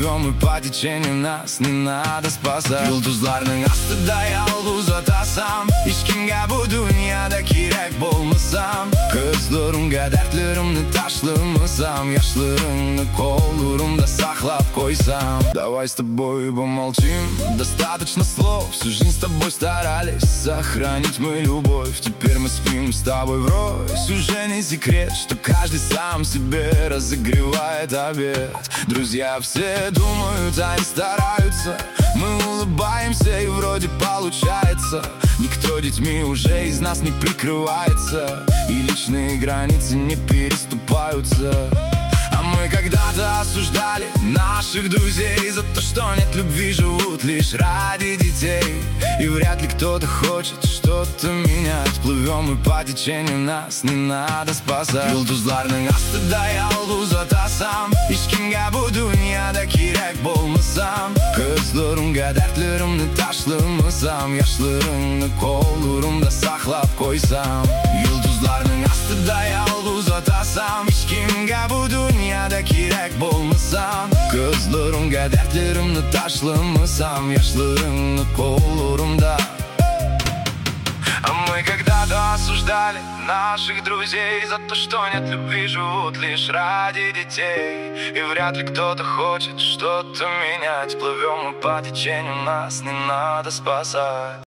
плывем мы по tечению, нас не надо спасать. Yıldızların aslında yalnız atasam, hiç kimge bu dünyada kirek bulmasam. Kızlarımga dertlerimni taşlamasam, yaşlarımni kollarımda saklap koysam. Давай с тобой помолчим, достаточно слов. Всю жизнь с тобой старались сохранить мы любовь. Теперь мы спим с тобой врозь. Уже не секрет, что каждый сам себе разогревает обед. Друзья все думают, они стараются. Мы улыбаемся и вроде получается. Никто детьми уже из нас не прикрывается, и личные границы не переступаются. А мы когда-то осуждали наших друзей за то, что нет любви, живут лишь ради детей. И вряд ли кто-то хочет что-то менять. Плывем мы по tечению, нас не надо спасать. Yıldızların aslında yalnız atasam, hiç kimge bu dünyada kirek bulmasam. Kızlarımga dertlerimni taşlamasam, yaşlarımni kollarımda saklap koysam. Yıldızların aslında yalnız atasam, hiç kimge bu dünyada kirek bulmasam. Kızlarımga dertlerimni taşlamasam, yaşlarımni kollarımda. А мы когда-то осуждали наших друзей за то, что нет любви, живут лишь ради детей. И вряд ли кто-то хочет что-то менять. Плывем мы по tечению, нас не надо спасать.